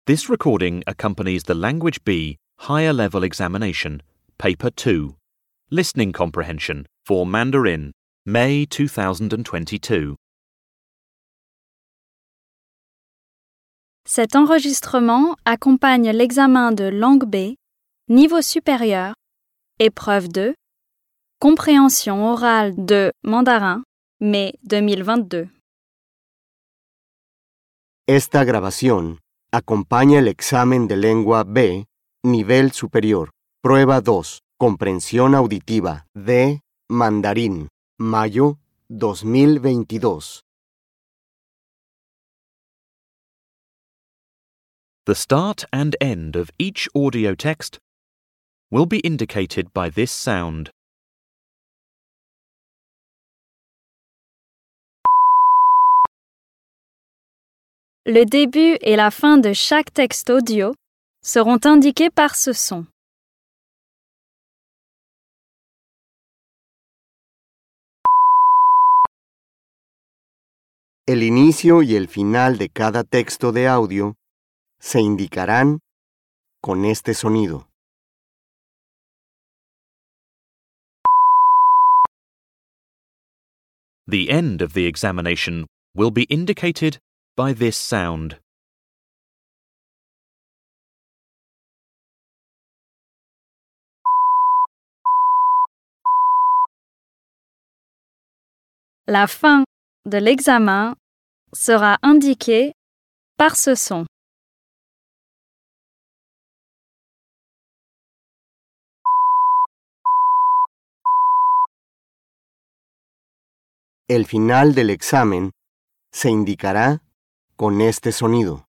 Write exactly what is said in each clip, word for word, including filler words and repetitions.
This recording accompanies the Language B Higher Level Examination, Paper two, Listening Comprehension for Mandarin, May two thousand twenty-two. Cet enregistrement accompagne l'examen de langue B, niveau supérieur, épreuve deux, compréhension orale de mandarin, mai deux mille vingt-deux. Esta grabación acompaña el examen de lengua B, nivel superior, prueba dos, comprensión auditiva de mandarín, mayo dos mil veintidós. The start and end of each audio text will be indicated by this sound. Le début et la fin de chaque texte audio seront indiqués par ce son. El inicio y el final de cada texto de audio se indicarán con este sonido. The end of the examination will be indicated by this sound. La fin de l'examen sera indiquée par ce son. El final del examen se indicará con este sonido.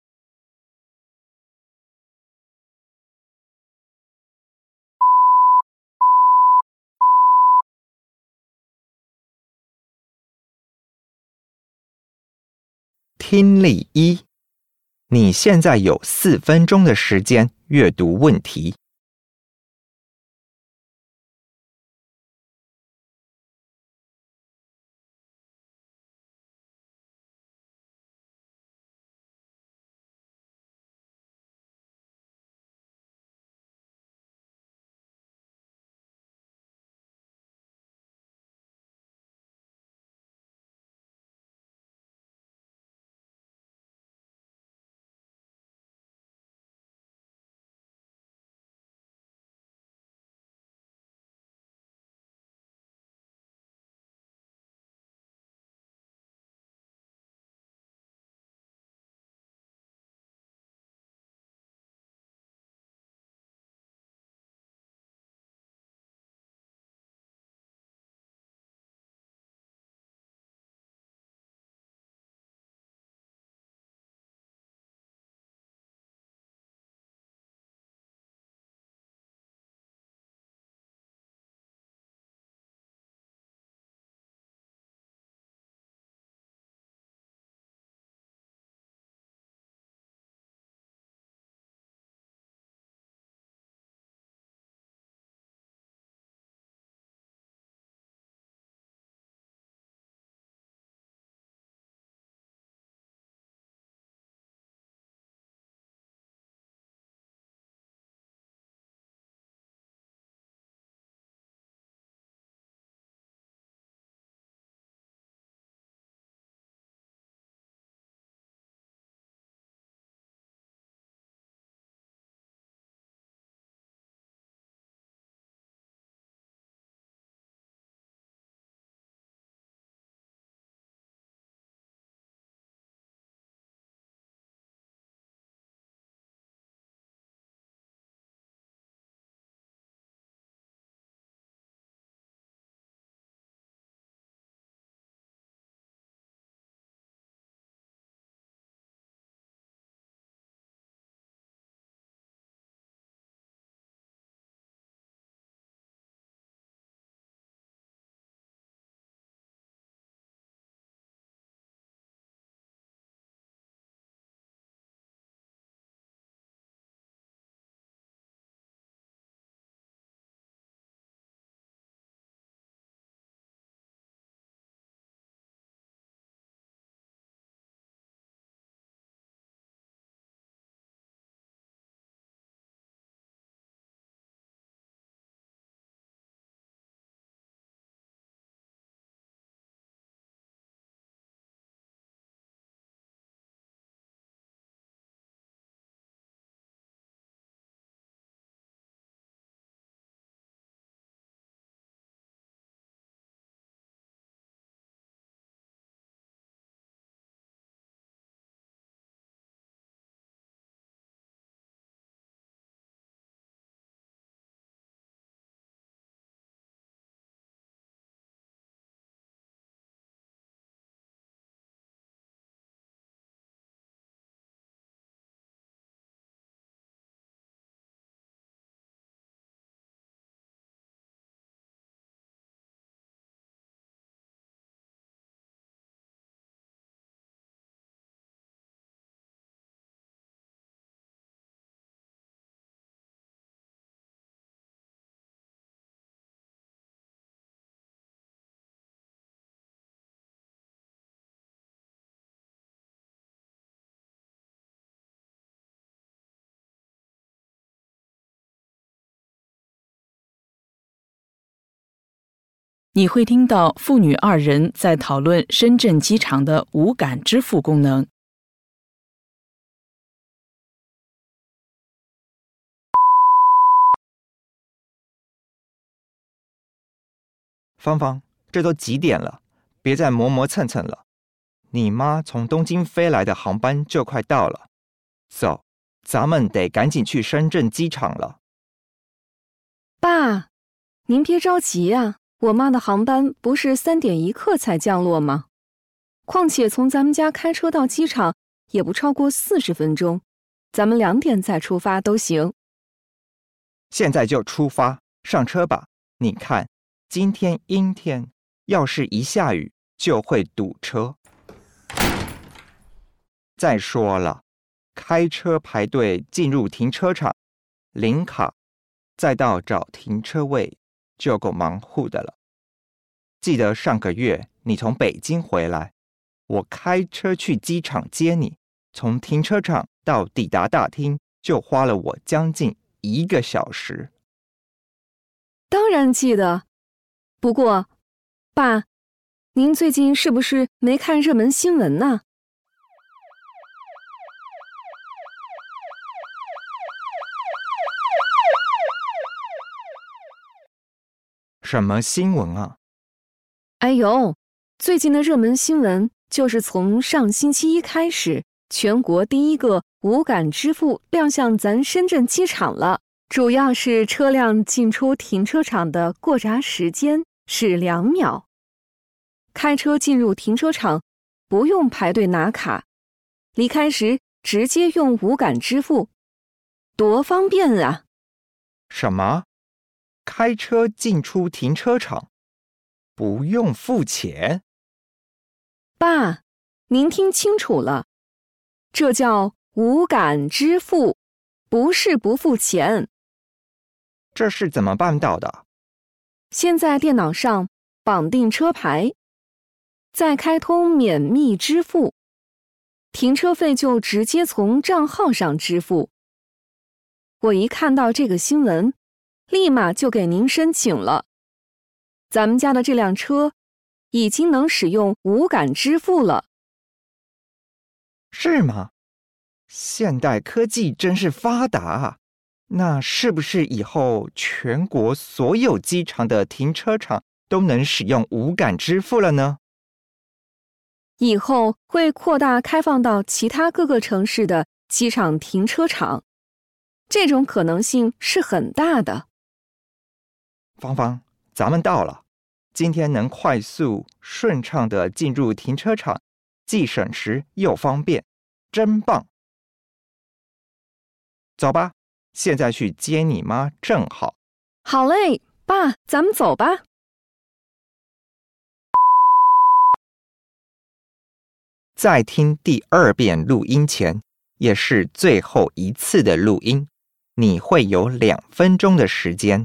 "听力一，你现在有四分钟的时间阅读问题。 你会听到父女二人在讨论深圳机场的无感支付功能。 芳芳，这都几点了？别再磨磨蹭蹭了。你妈从东京飞来的航班就快到了，走，咱们得赶紧去深圳机场了。 爸，您别着急啊，我妈的航班不是三点一刻才降落吗？况且从咱们家开车到机场也不超过四十分钟，咱们两点再出发都行。 现在就出发，上车吧。你看，今天阴天，要是一下雨就会堵车。再说了，开车排队进入停车场，领卡，再到找停车位，就够忙活的了。记得上个月你从北京回来，我开车去机场接你，从停车场到抵达大厅就花了我将近一个小时。 当然记得，不过，爸，您最近是不是没看热门新闻呢？ 什么新闻啊？ 哎呦，最近的热门新闻就是从上星期一开始，全国第一个无感支付亮相咱深圳机场了。主要是车辆进出停车场的过闸时间是两秒，开车进入停车场不用排队拿卡，离开时直接用无感支付，多方便啊！ 什么？开车进出停车场不用付钱？ 爸，您听清楚了，这叫无感支付，不是不付钱。 这是怎么办到的？ 先在电脑上绑定车牌，再开通免密支付，停车费就直接从账号上支付。我一看到这个新闻，立马就给您申请了。咱们家的这辆车已经能使用无感支付了。 是吗？现代科技真是发达啊！那是不是以后全国所有机场的停车场都能使用无感支付了呢？ 以后会扩大开放到其他各个城市的机场停车场，这种可能性是很大的。 芳芳，咱们到了，今天能快速顺畅地进入停车场，既省时又方便，真棒！走吧。现在去接你妈正好。 好嘞，爸，咱们走吧。 在听第二遍录音前，也是最后一次的录音，你会有两分钟的时间。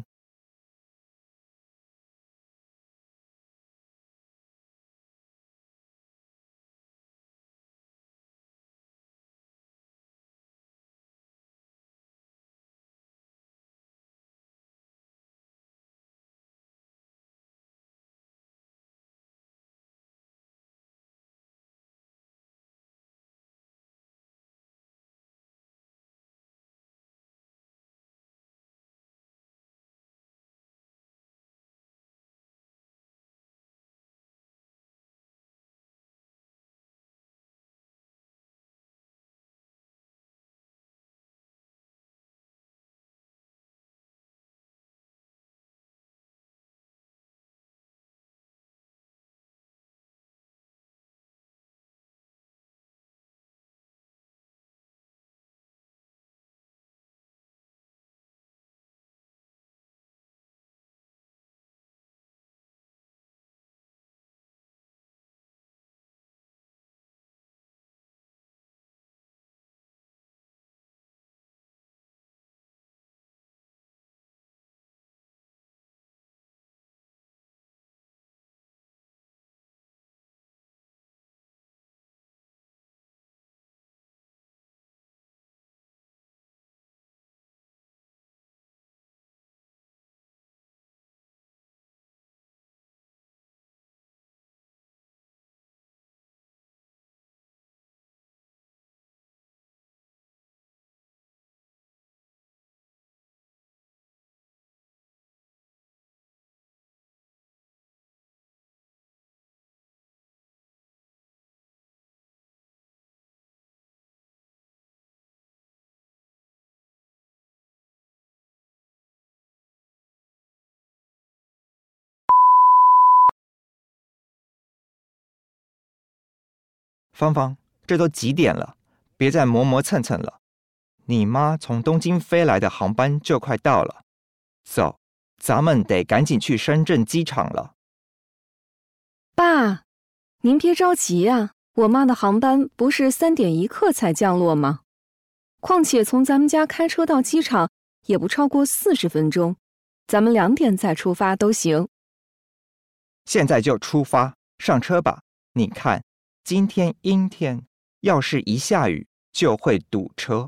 芳芳，这都几点了？别再磨磨蹭蹭了。你妈从东京飞来的航班就快到了，走，咱们得赶紧去深圳机场了。 爸，您别着急呀，我妈的航班不是三点一刻才降落吗？况且从咱们家开车到机场也不超过四十分钟，咱们两点再出发都行。 现在就出发，上车吧。你看，今天阴天，要是一下雨就会堵车。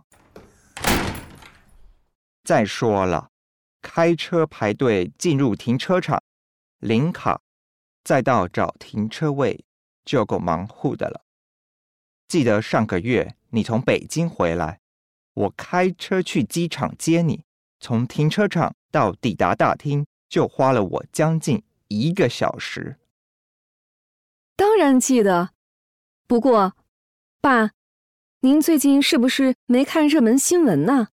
再说了，开车排队进入停车场，领卡，再到找停车位，就够忙活的了。记得上个月你从北京回来，我开车去机场接你，从停车场到抵达大厅就花了我将近一个小时。 当然记得，不过，爸，您最近是不是没看热门新闻呢？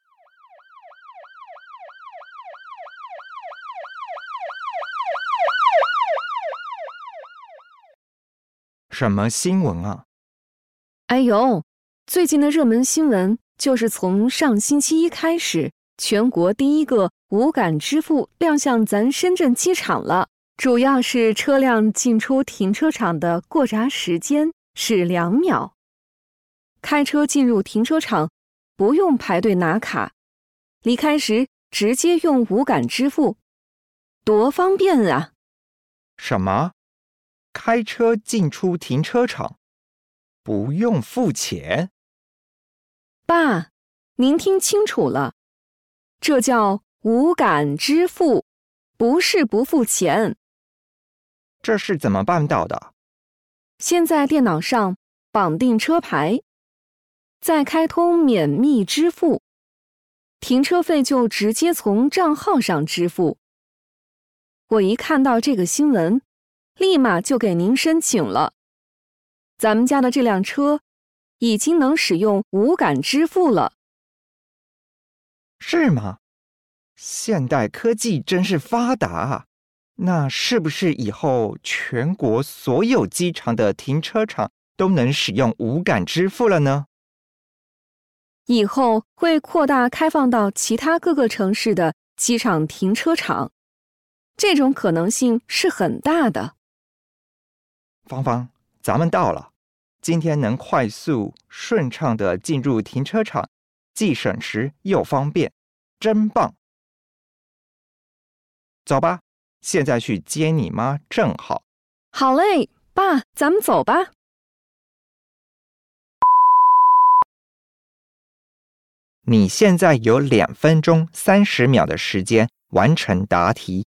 什么新闻啊？ 哎呦，最近的热门新闻就是从上星期一开始，全国第一个无感支付亮相咱深圳机场了。主要是车辆进出停车场的过闸时间是两秒，开车进入停车场不用排队拿卡，离开时直接用无感支付，多方便啊！ 什么？开车进出停车场不用付钱？ 爸，您听清楚了，这叫无感支付，不是不付钱。 这是怎么办到的？ 先在电脑上绑定车牌，再开通免密支付，停车费就直接从账号上支付。我一看到这个新闻，立马就给您申请了。咱们家的这辆车已经能使用无感支付了。 是吗？现代科技真是发达啊！那是不是以后全国所有机场的停车场都能使用无感支付了呢？ 以后会扩大开放到其他各个城市的机场停车场，这种可能性是很大的。 芳芳，咱们到了，今天能快速顺畅地进入停车场，既省时又方便，真棒！走吧。现在去接你妈正好。 好嘞，爸，咱们走吧。 你现在有两分钟三十秒的时间完成答题。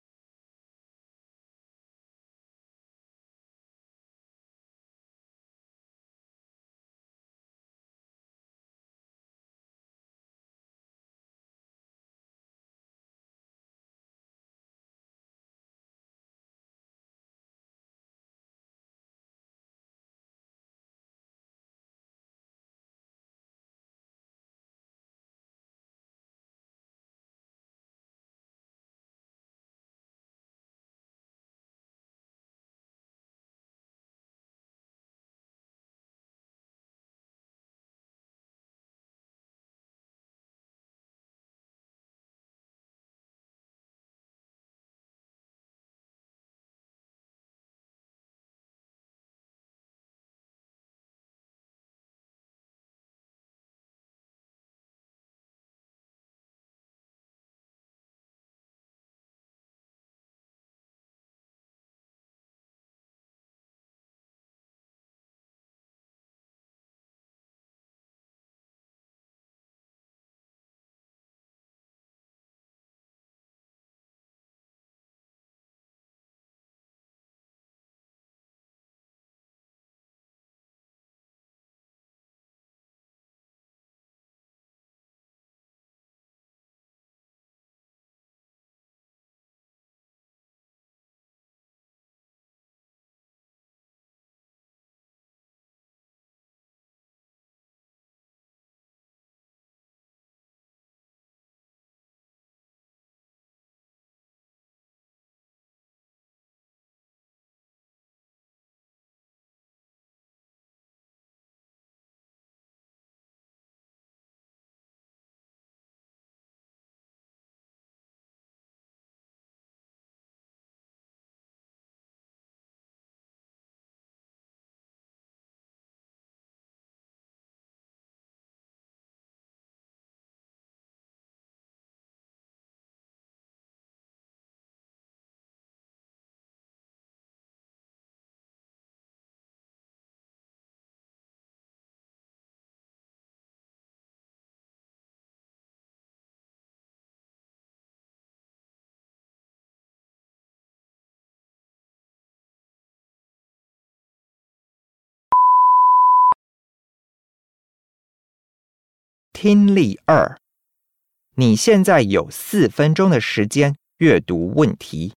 听力二，你现在有四分钟的时间阅读问题。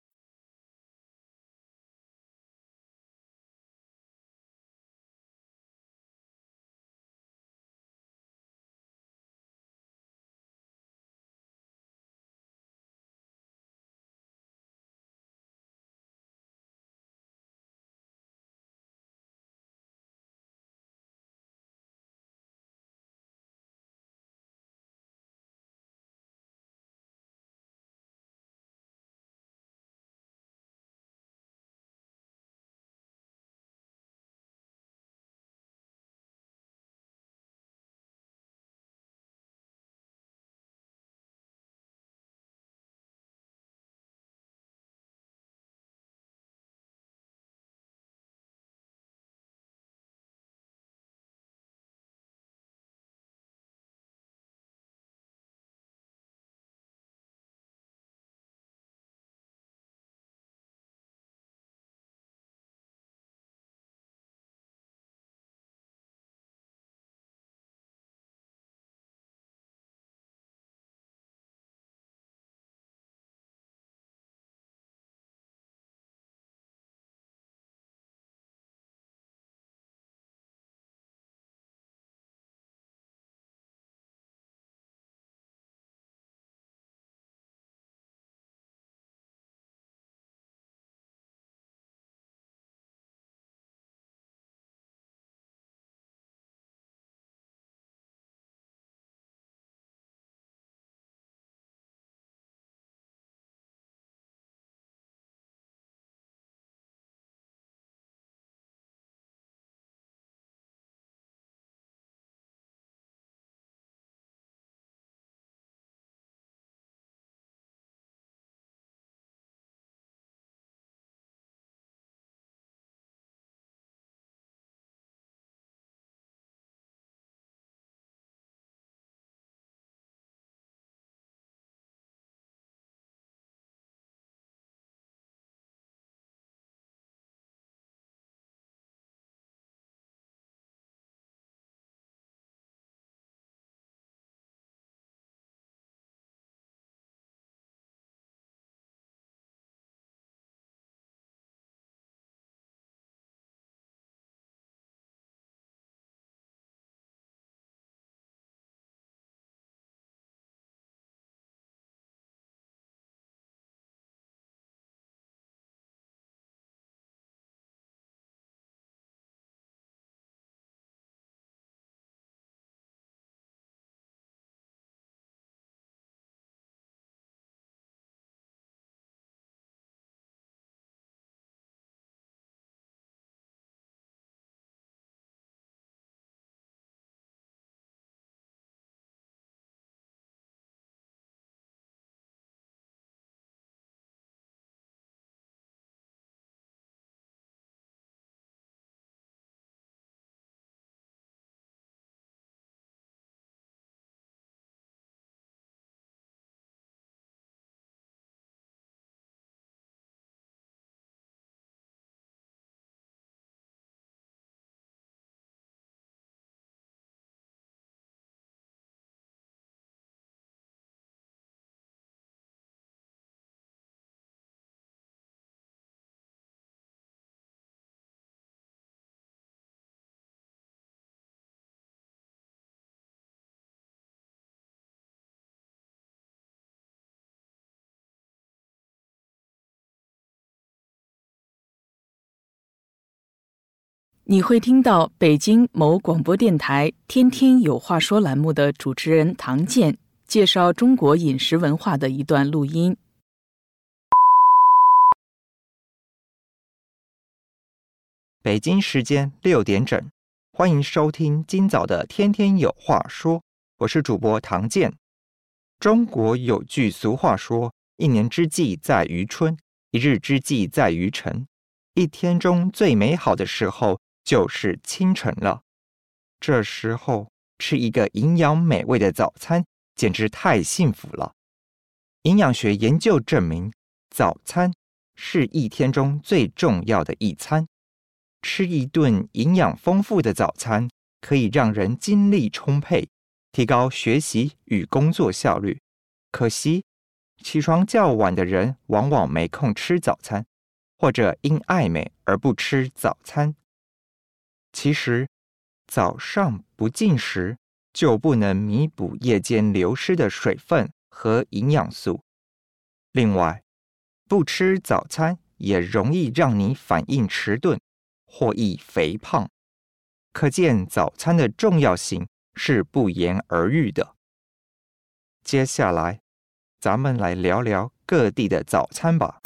你会听到北京某广播电台天天有话说栏目的主持人唐健介绍中国饮食文化的一段录音。 北京时间六点整，欢迎收听今早的天天有话说，我是主播唐健。中国有句俗话说，一年之计在于春，一日之计在于晨。一天中最美好的时候就是清晨了，这时候吃一个营养美味的早餐，简直太幸福了。营养学研究证明，早餐是一天中最重要的一餐。吃一顿营养丰富的早餐，可以让人精力充沛， 提高学习与工作效率。可惜，起床较晚的人往往没空吃早餐，或者因爱美而不吃早餐。其实，早上不进食就不能弥补夜间流失的水分和营养素。另外，不吃早餐也容易让你反应迟钝，或易肥胖。可见早餐的重要性是不言而喻的。接下来，咱们来聊聊各地的早餐吧。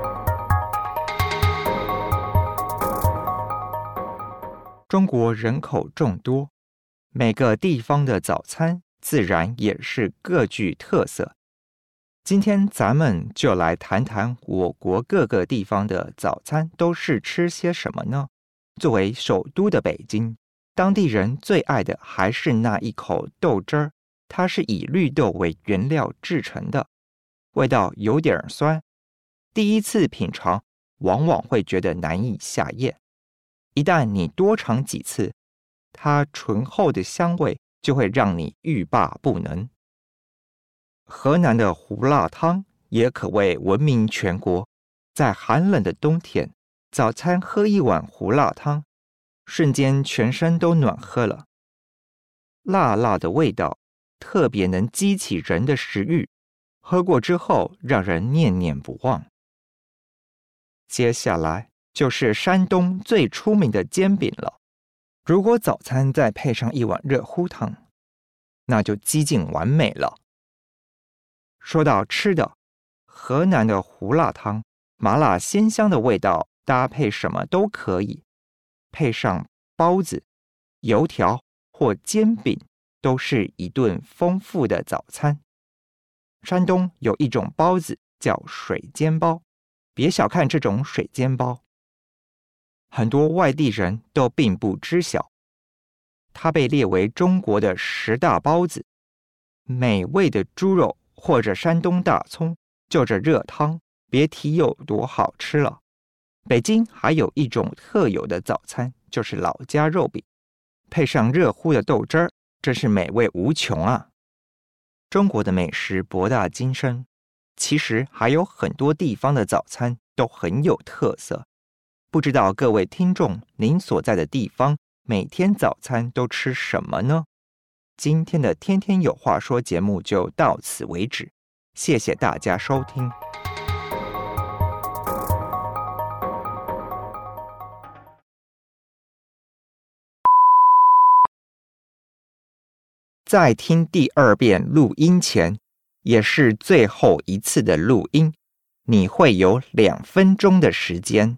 中国人口众多，每个地方的早餐自然也是各具特色。今天咱们就来谈谈我国各个地方的早餐都是吃些什么呢？作为首都的北京，当地人最爱的还是那一口豆汁儿，它是以绿豆为原料制成的，味道有点酸，第一次品尝往往会觉得难以下咽。一旦你多尝几次，它醇厚的香味就会让你欲罢不能。河南的胡辣汤也可谓闻名全国，在寒冷的冬天，早餐喝一碗胡辣汤，瞬间全身都暖和了。辣辣的味道特别能激起人的食欲，喝过之后让人念念不忘。接下来就是山东最出名的煎饼了。如果早餐再配上一碗热乎汤，那就几近完美了。说到吃的，河南的胡辣汤，麻辣鲜香的味道搭配什么都可以，配上包子、油条或煎饼，都是一顿丰富的早餐。山东有一种包子叫水煎包，别小看这种水煎包，很多外地人都并不知晓。它被列为中国的十大包子，美味的猪肉或者山东大葱，就着热汤，别提有多好吃了。北京还有一种特有的早餐，就是老家肉饼，配上热乎的豆汁儿，真是美味无穷啊！中国的美食博大精深，其实还有很多地方的早餐都很有特色。不知道各位听众，您所在的地方每天早餐都吃什么呢？今天的天天有话说节目就到此为止，谢谢大家收听。在听第二遍录音前，也是最后一次的录音，你会有两分钟的时间。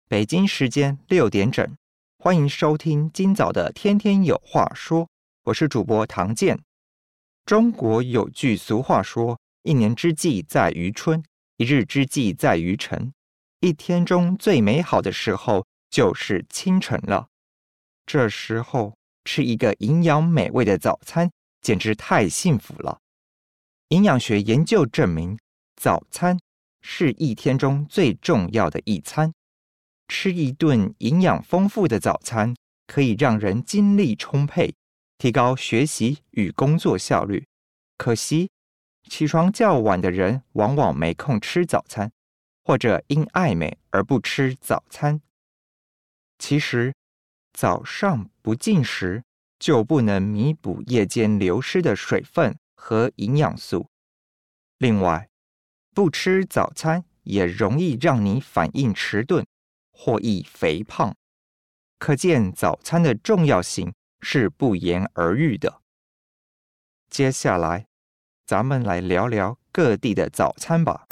北京时间六点整，欢迎收听今早的天天有话说，我是主播唐健。中国有句俗话说，一年之计在于春，一日之计在于晨。一天中最美好的时候就是清晨了，这时候吃一个营养美味的早餐，简直太幸福了。营养学研究证明，早餐是一天中最重要的一餐。吃一顿营养丰富的早餐，可以让人精力充沛，提高学习与工作效率。可惜，起床较晚的人往往没空吃早餐，或者因爱美而不吃早餐。其实，早上不进食，就不能弥补夜间流失的水分和营养素。另外，不吃早餐也容易让你反应迟钝，或易肥胖。可见早餐的重要性是不言而喻的。接下来，咱们来聊聊各地的早餐吧。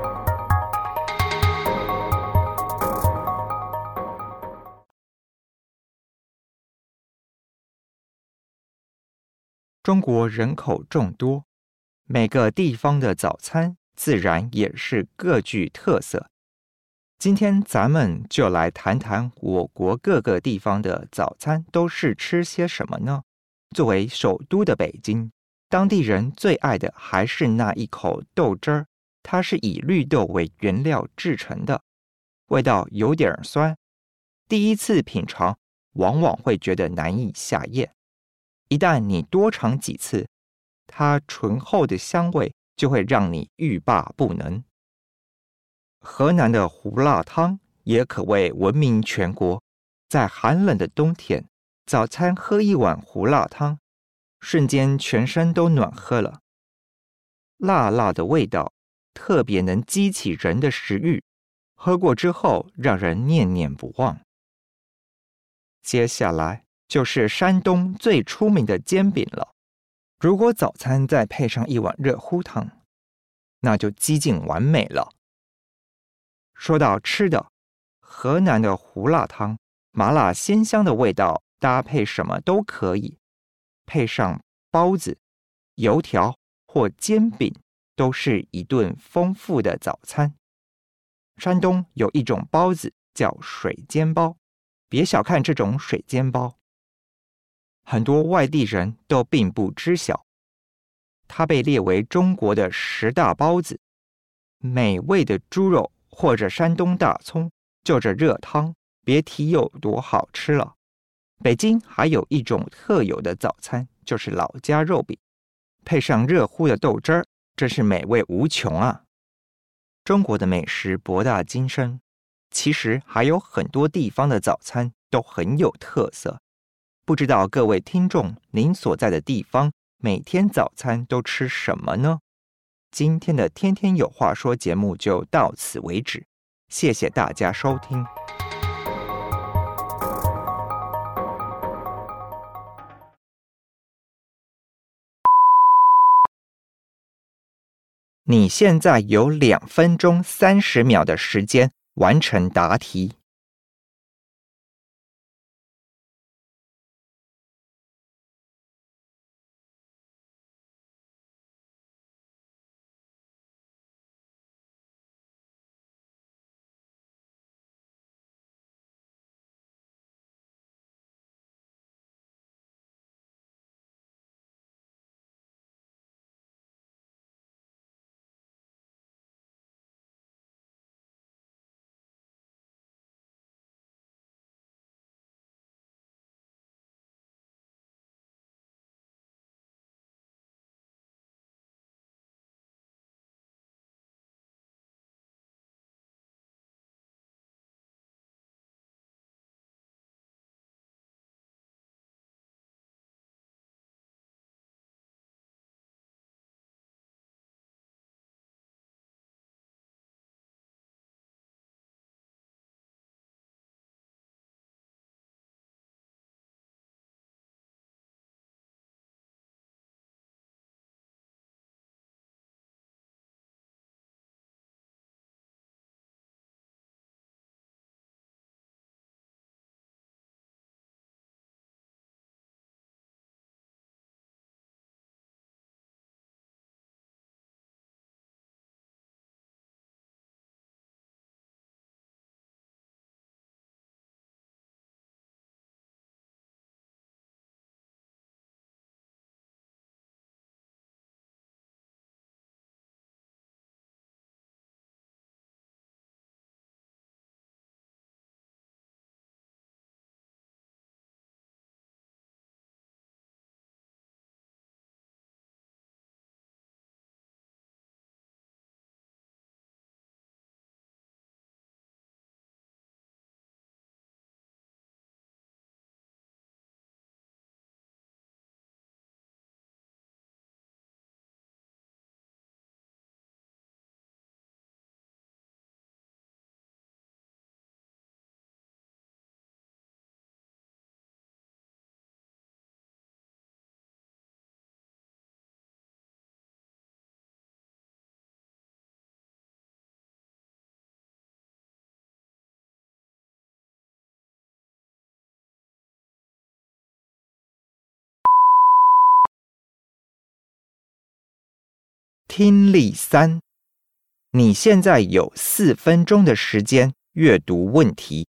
中国人口众多，每个地方的早餐自然也是各具特色。今天咱们就来谈谈我国各个地方的早餐都是吃些什么呢？作为首都的北京，当地人最爱的还是那一口豆汁儿，它是以绿豆为原料制成的，味道有点酸，第一次品尝往往会觉得难以下咽。一旦你多尝几次，它醇厚的香味就会让你欲罢不能。河南的胡辣汤也可谓闻名全国，在寒冷的冬天，早餐喝一碗胡辣汤，瞬间全身都暖和了。辣辣的味道特别能激起人的食欲，喝过之后让人念念不忘。接下来就是山东最出名的煎饼了。如果早餐再配上一碗热乎汤，那就几近完美了。说到吃的，河南的胡辣汤，麻辣鲜香的味道搭配什么都可以，配上包子、油条或煎饼，都是一顿丰富的早餐。山东有一种包子叫水煎包，别小看这种水煎包，很多外地人都并不知晓，它被列为中国的十大包子。美味的猪肉或者山东大葱，就着热汤，别提有多好吃了。北京还有一种特有的早餐，就是老家肉饼，配上热乎的豆汁儿，真是美味无穷啊！中国的美食博大精深，其实还有很多地方的早餐都很有特色。不知道各位听众，您所在的地方每天早餐都吃什么呢？今天的天天有话说节目就到此为止，谢谢大家收听。你现在有两分钟三十秒的时间完成答题。 听力三，你现在有四分钟的时间阅读问题。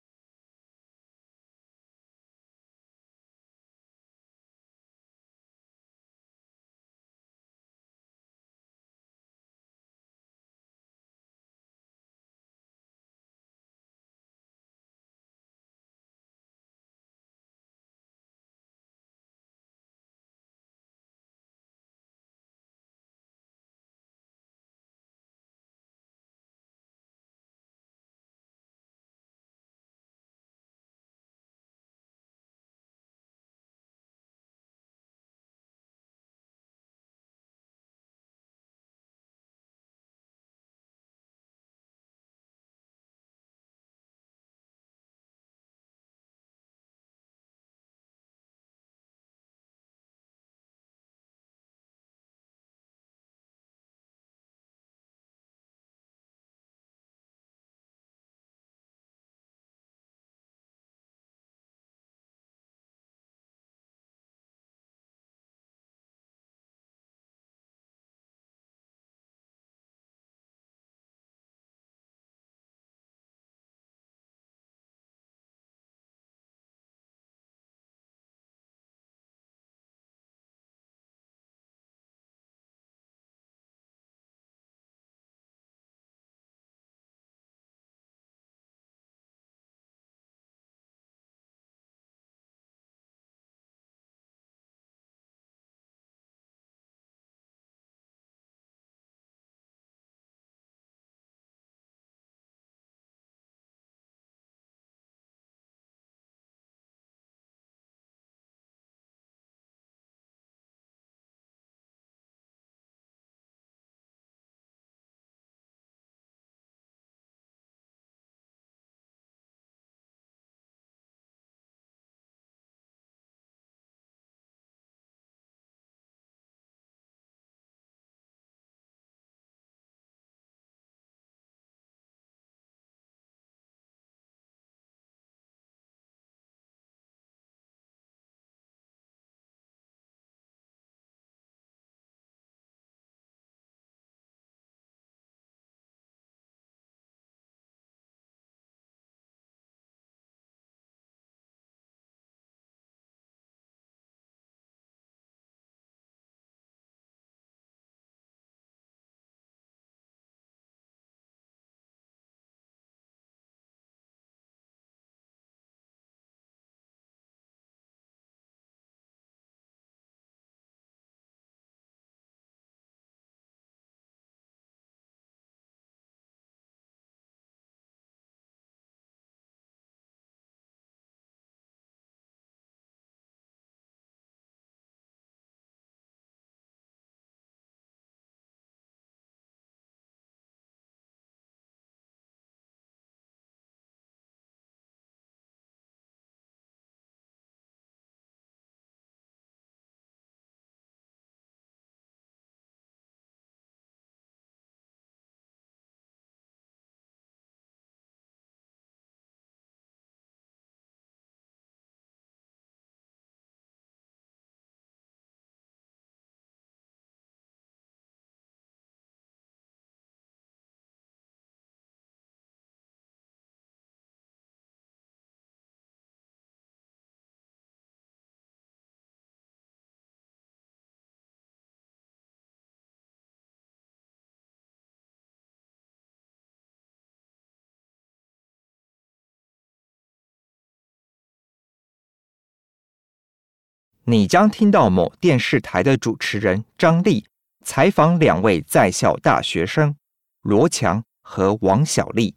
你将听到某电视台的主持人张丽采访两位在校大学生罗强和王小丽。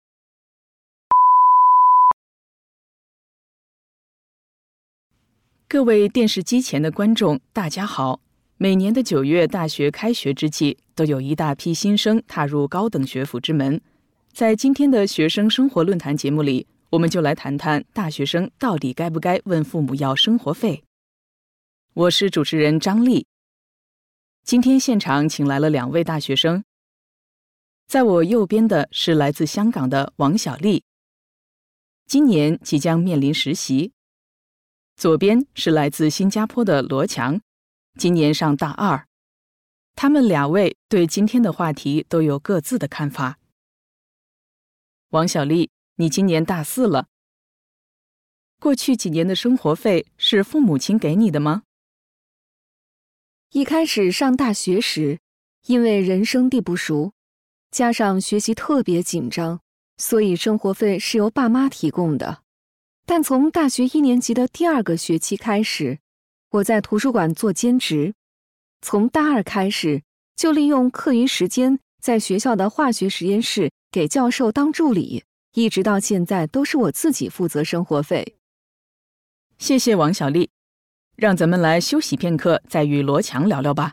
各位电视机前的观众，大家好！每年的九月大学开学之际，都有一大批新生踏入高等学府之门。在今天的学生生活论坛节目里，我们就来谈谈大学生到底该不该问父母要生活费。我是主持人张丽。今天现场请来了两位大学生，在我右边的是来自香港的王小丽，今年即将面临实习；左边是来自新加坡的罗强，今年上大二。 他们两位对今天的话题都有各自的看法。王小丽，你今年大四了，过去几年的生活费是父母亲给你的吗？ 一开始上大学时，因为人生地不熟，加上学习特别紧张，所以生活费是由爸妈提供的。但从大学一年级的第二个学期开始，我在图书馆做兼职，从大二开始就利用课余时间在学校的化学实验室给教授当助理，一直到现在都是我自己负责生活费。 谢谢王小丽，让咱们来休息片刻，再与罗强聊聊吧。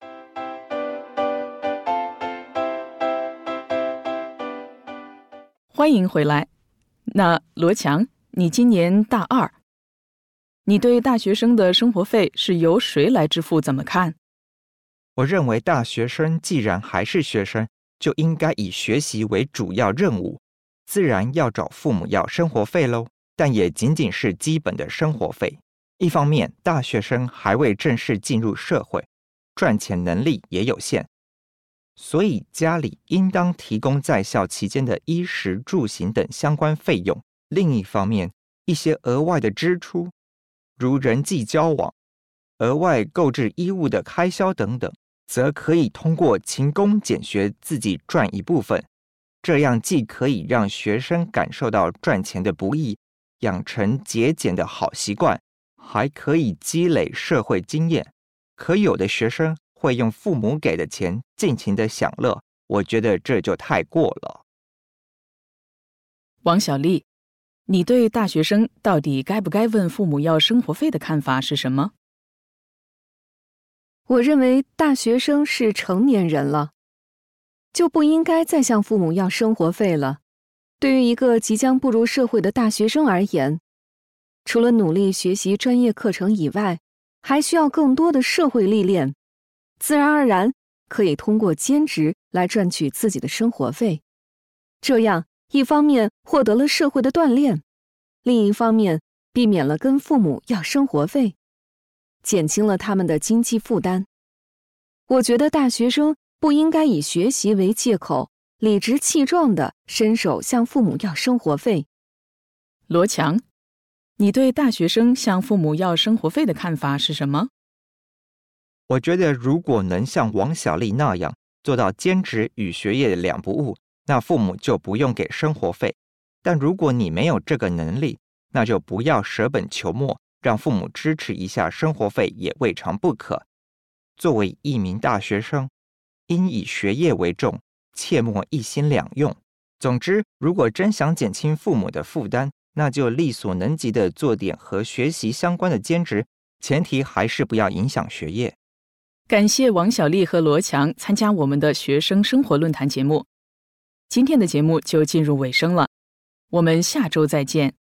欢迎回来。那罗强，你今年大二，你对大学生的生活费是由谁来支付怎么看？ 我认为大学生既然还是学生，就应该以学习为主要任务，自然要找父母要生活费咯，但也仅仅是基本的生活费。一方面，大学生还未正式进入社会，赚钱能力也有限，所以家里应当提供在校期间的衣食住行等相关费用。另一方面，一些额外的支出，如人际交往、额外购置衣物的开销等等，则可以通过勤工俭学自己赚一部分，这样既可以让学生感受到赚钱的不易，养成节俭的好习惯，还可以积累社会经验。可有的学生会用父母给的钱尽情的享乐，我觉得这就太过了。 王小丽，你对大学生到底该不该问父母要生活费的看法是什么？ 我认为大学生是成年人了，就不应该再向父母要生活费了。对于一个即将步入社会的大学生而言，除了努力学习专业课程以外，还需要更多的社会历练，自然而然可以通过兼职来赚取自己的生活费。这样一方面获得了社会的锻炼，另一方面避免了跟父母要生活费，减轻了他们的经济负担。我觉得大学生不应该以学习为借口，理直气壮地伸手向父母要生活费。 罗强，你对大学生向父母要生活费的看法是什么？ 我觉得如果能像王小丽那样做到兼职与学业两不误，那父母就不用给生活费。但如果你没有这个能力，那就不要舍本求末，让父母支持一下生活费也未尝不可。作为一名大学生，应以学业为重，切莫一心两用。总之，如果真想减轻父母的负担，那就力所能及的做点和学习相关的兼职，前提还是不要影响学业。 感谢王小丽和罗强参加我们的学生生活论坛节目。今天的节目就进入尾声了，我们下周再见。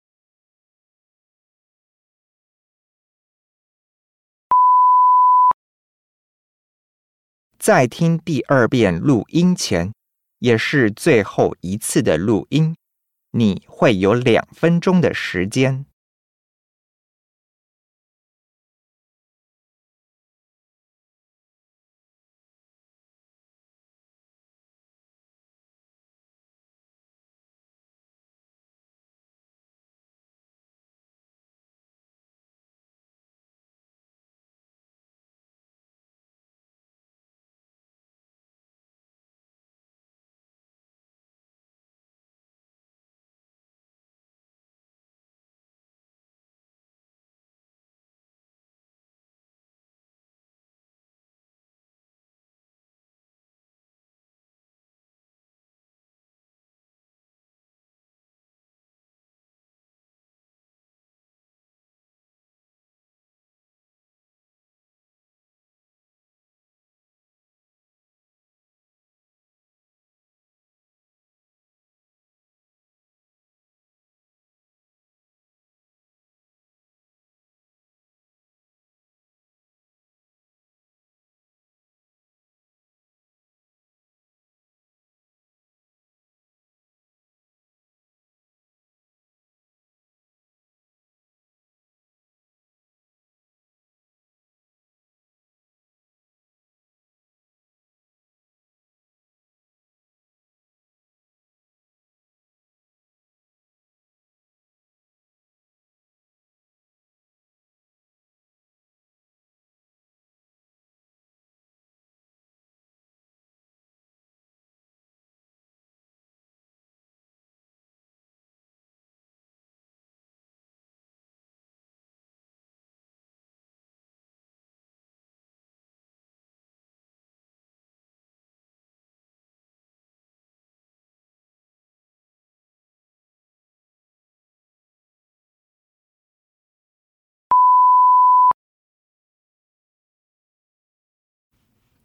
在听第二遍录音前，也是最后一次的录音，你会有两分钟的时间。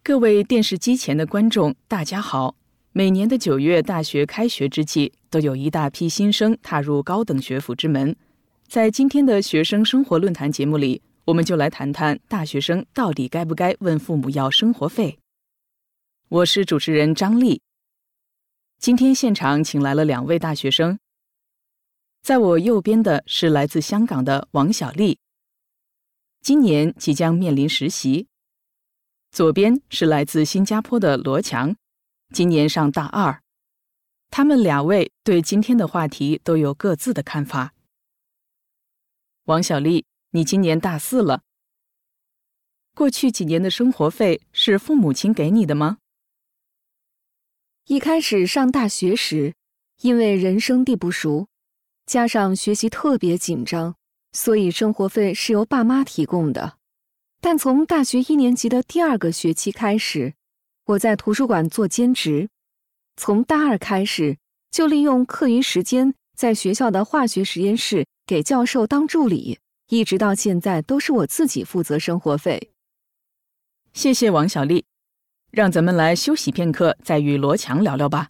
各位电视机前的观众，大家好！每年的九月大学开学之际，都有一大批新生踏入高等学府之门。在今天的学生生活论坛节目里，我们就来谈谈大学生到底该不该问父母要生活费。我是主持人张丽。今天现场请来了两位大学生，在我右边的是来自香港的王小丽，今年即将面临实习。左边是来自新加坡的罗强，今年上大二。他们两位对今天的话题都有各自的看法。王小丽，你今年大四了，过去几年的生活费是父母亲给你的吗？ 一开始上大学时，因为人生地不熟，加上学习特别紧张，所以生活费是由爸妈提供的。但从大学一年级的第二个学期开始，我在图书馆做兼职。从大二开始，就利用课余时间在学校的化学实验室给教授当助理，一直到现在都是我自己负责生活费。 谢谢王小丽，让咱们来休息片刻，再与罗强聊聊吧。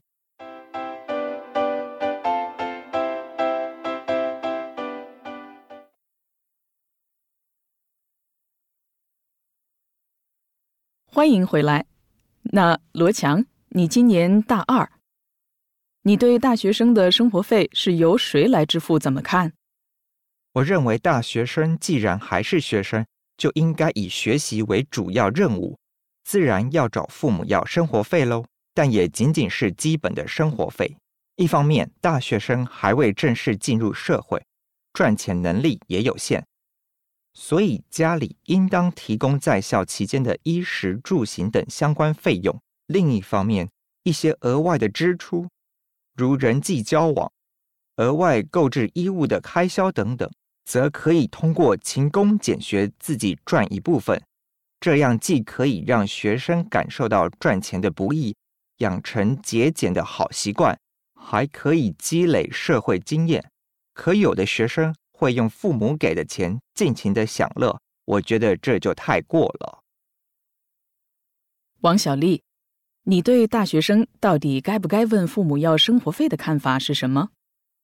欢迎回来。那罗强，你今年大二，你对大学生的生活费是由谁来支付怎么看？ 我认为大学生既然还是学生，就应该以学习为主要任务，自然要找父母要生活费咯，但也仅仅是基本的生活费。一方面，大学生还未正式进入社会，赚钱能力也有限，所以家里应当提供在校期间的衣食住行等相关费用。另一方面，一些额外的支出，如人际交往、额外购置衣物的开销等等，则可以通过勤工俭学自己赚一部分。这样既可以让学生感受到赚钱的不易，养成节俭的好习惯，还可以积累社会经验。可有的学生会用父母给的钱尽情的享乐，我觉得这就太过了。 王小丽，你对大学生到底该不该问父母要生活费的看法是什么？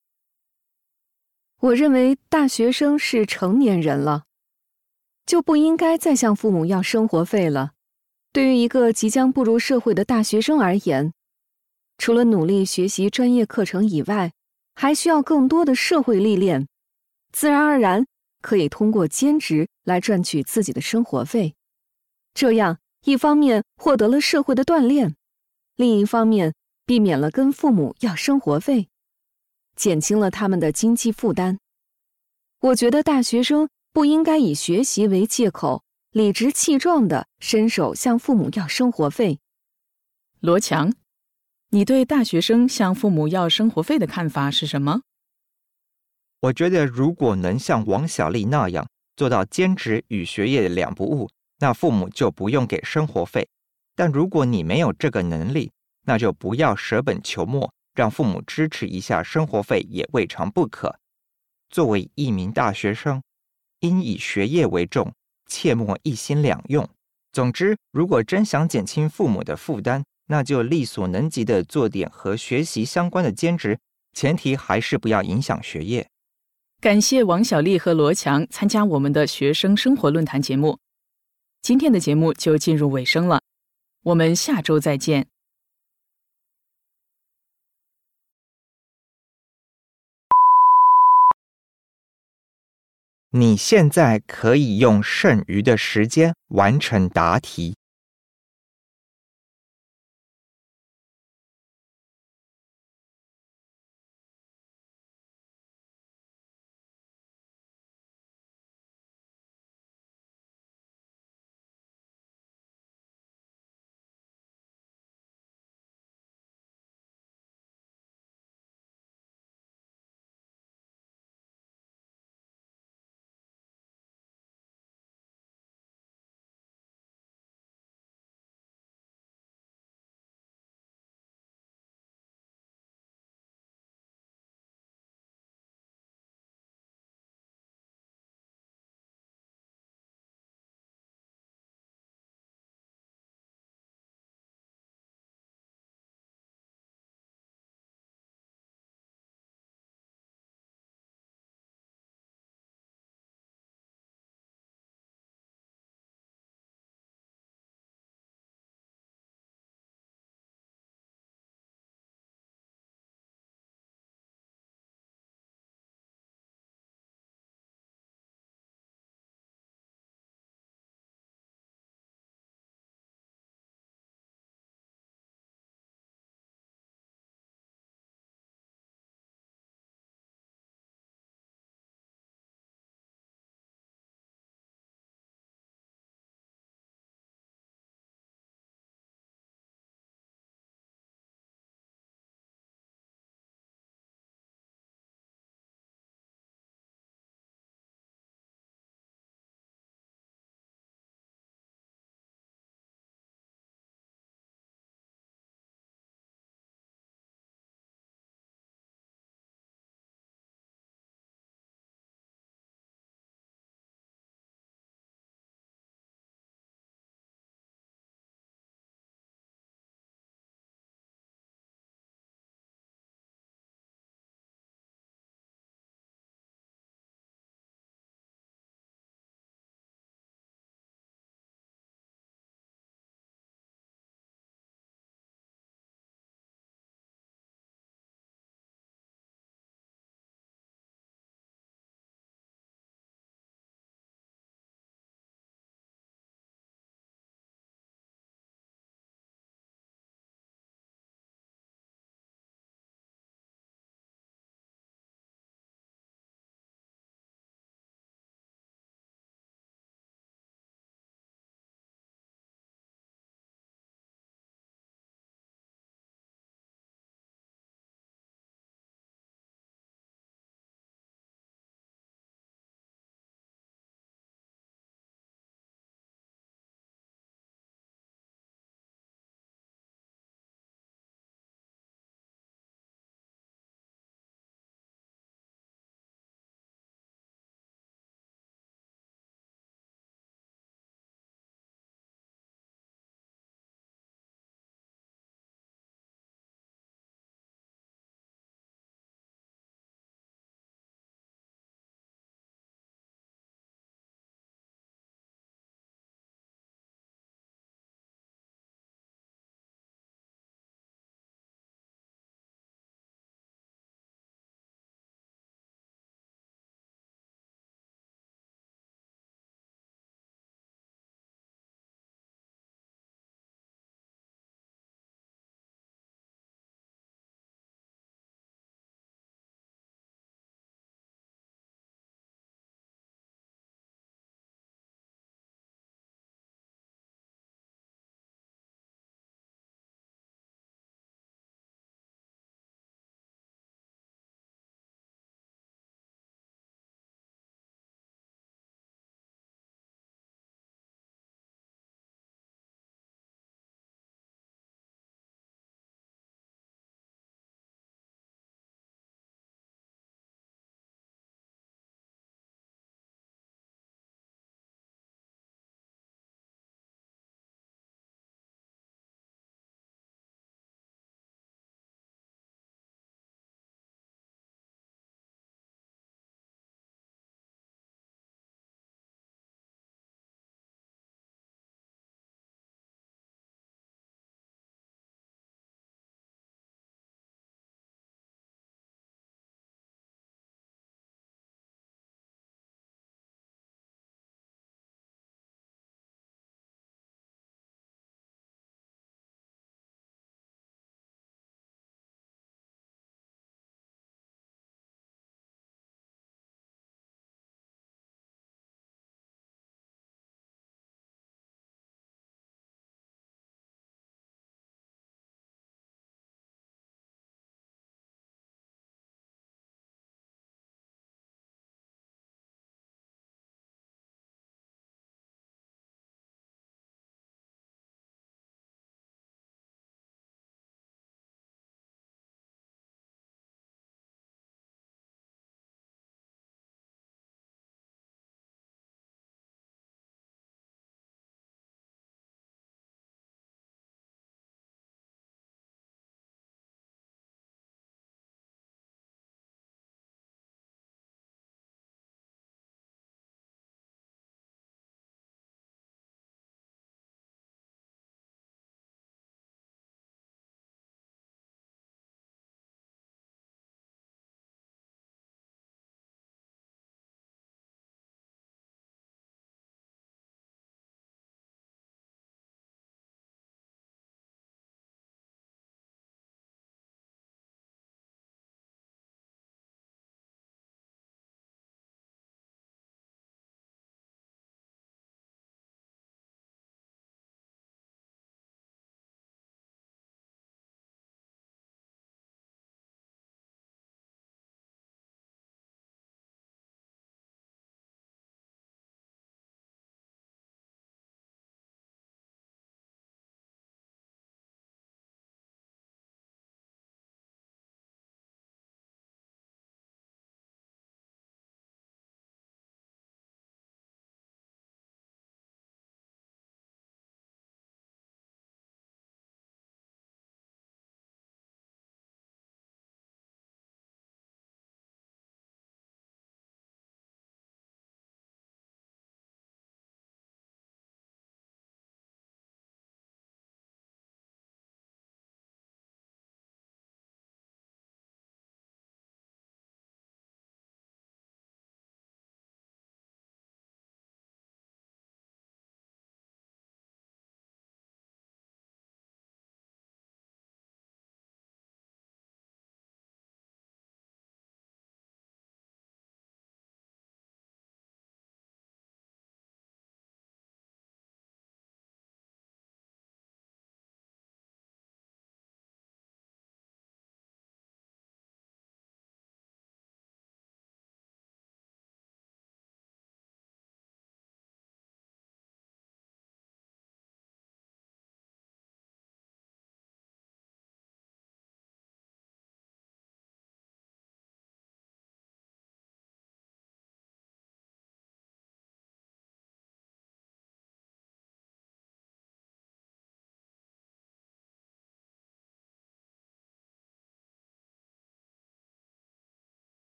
我认为大学生是成年人了，就不应该再向父母要生活费了。对于一个即将步入社会的大学生而言，除了努力学习专业课程以外，还需要更多的社会历练，自然而然可以通过兼职来赚取自己的生活费。这样一方面获得了社会的锻炼，另一方面避免了跟父母要生活费，减轻了他们的经济负担。我觉得大学生不应该以学习为借口，理直气壮地伸手向父母要生活费。 罗强，你对大学生向父母要生活费的看法是什么？ 我觉得如果能像王小丽那样做到兼职与学业两不误，那父母就不用给生活费。但如果你没有这个能力，那就不要舍本求末，让父母支持一下生活费也未尝不可。作为一名大学生，应以学业为重，切莫一心两用。总之，如果真想减轻父母的负担，那就力所能及的做点和学习相关的兼职，前提还是不要影响学业。 感谢王小丽和罗强参加我们的学生生活论坛节目。今天的节目就进入尾声了，我们下周再见。 你现在可以用剩余的时间完成答题。